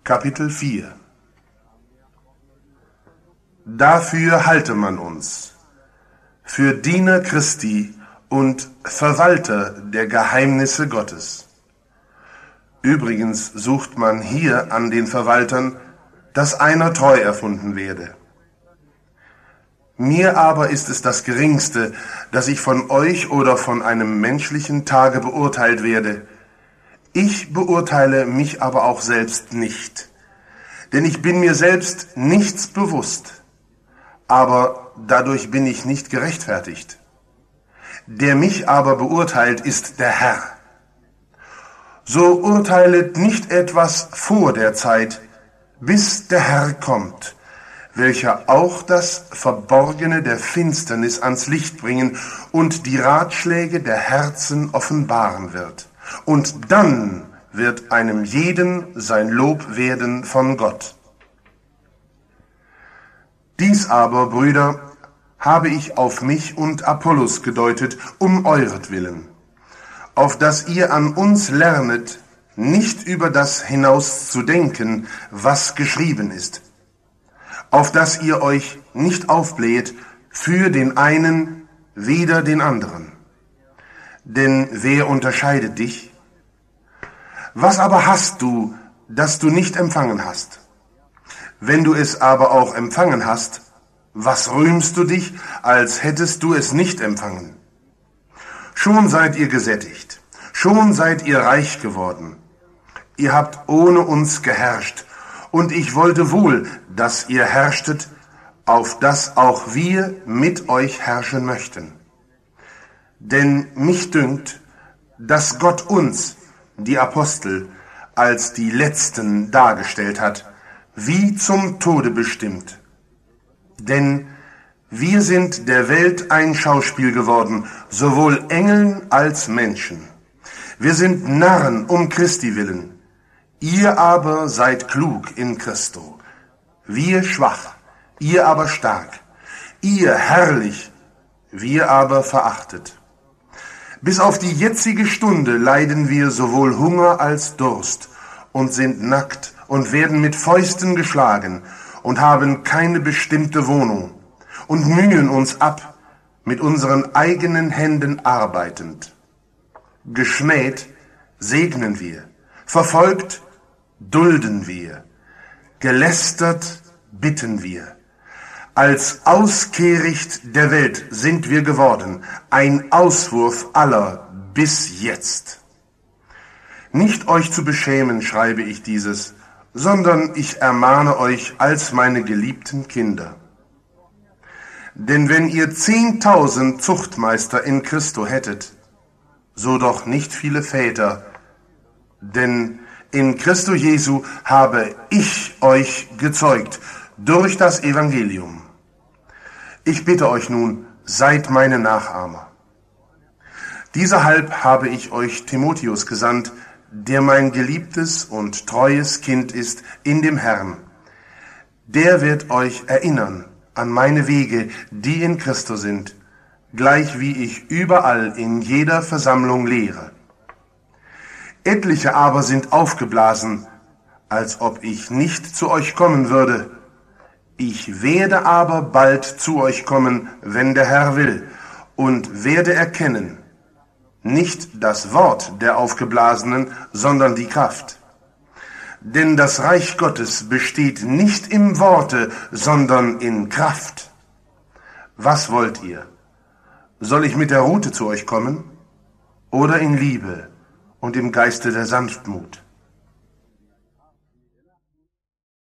Kapitel 4. Dafür halte man uns, für Diener Christi und Verwalter der Geheimnisse Gottes. Übrigens sucht man hier an den Verwaltern, dass einer treu erfunden werde. Mir aber ist es das Geringste, dass ich von euch oder von einem menschlichen Tage beurteilt werde. Ich beurteile mich aber auch selbst nicht, denn ich bin mir selbst nichts bewusst, aber dadurch bin ich nicht gerechtfertigt. Der mich aber beurteilt, ist der Herr. So urteilet nicht etwas vor der Zeit, bis der Herr kommt, welcher auch das Verborgene der Finsternis ans Licht bringen und die Ratschläge der Herzen offenbaren wird. Und dann wird einem jeden sein Lob werden von Gott. Dies aber, Brüder, habe ich auf mich und Apollos gedeutet, um euretwillen, auf dass ihr an uns lernet, nicht über das hinaus zu denken, was geschrieben ist, auf dass ihr euch nicht aufbläht für den einen wider den anderen. Denn wer unterscheidet dich? Was aber hast du, das du nicht empfangen hast? Wenn du es aber auch empfangen hast, was rühmst du dich, als hättest du es nicht empfangen? Schon seid ihr gesättigt, schon seid ihr reich geworden. Ihr habt ohne uns geherrscht, und ich wollte wohl, dass ihr herrschtet, auf dass auch wir mit euch herrschen möchten. Denn mich dünkt, dass Gott uns, die Apostel, als die Letzten dargestellt hat, wie zum Tode bestimmt. Denn wir sind der Welt ein Schauspiel geworden, sowohl Engeln als Menschen. Wir sind Narren um Christi willen. Ihr aber seid klug in Christo. Wir schwach, ihr aber stark. Ihr herrlich, wir aber verachtet. Bis auf die jetzige Stunde leiden wir sowohl Hunger als Durst und sind nackt und werden mit Fäusten geschlagen und haben keine bestimmte Wohnung und mühen uns ab, mit unseren eigenen Händen arbeitend. Geschmäht segnen wir, verfolgt dulden wir, gelästert bitten wir. Als Auskehricht der Welt sind wir geworden, ein Auswurf aller bis jetzt. Nicht euch zu beschämen, schreibe ich dieses, sondern ich ermahne euch als meine geliebten Kinder. Denn wenn ihr 10.000 Zuchtmeister in Christo hättet, so doch nicht viele Väter, denn in Christo Jesu habe ich euch gezeugt durch das Evangelium. Ich bitte euch nun, seid meine Nachahmer. Dieserhalb habe ich euch Timotheus gesandt, der mein geliebtes und treues Kind ist in dem Herrn. Der wird euch erinnern an meine Wege, die in Christo sind, gleich wie ich überall in jeder Versammlung lehre. Etliche aber sind aufgeblasen, als ob ich nicht zu euch kommen würde. Ich werde aber bald zu euch kommen, wenn der Herr will, und werde erkennen, nicht das Wort der Aufgeblasenen, sondern die Kraft. Denn das Reich Gottes besteht nicht im Worte, sondern in Kraft. Was wollt ihr? Soll ich mit der Rute zu euch kommen? Oder in Liebe und im Geiste der Sanftmut?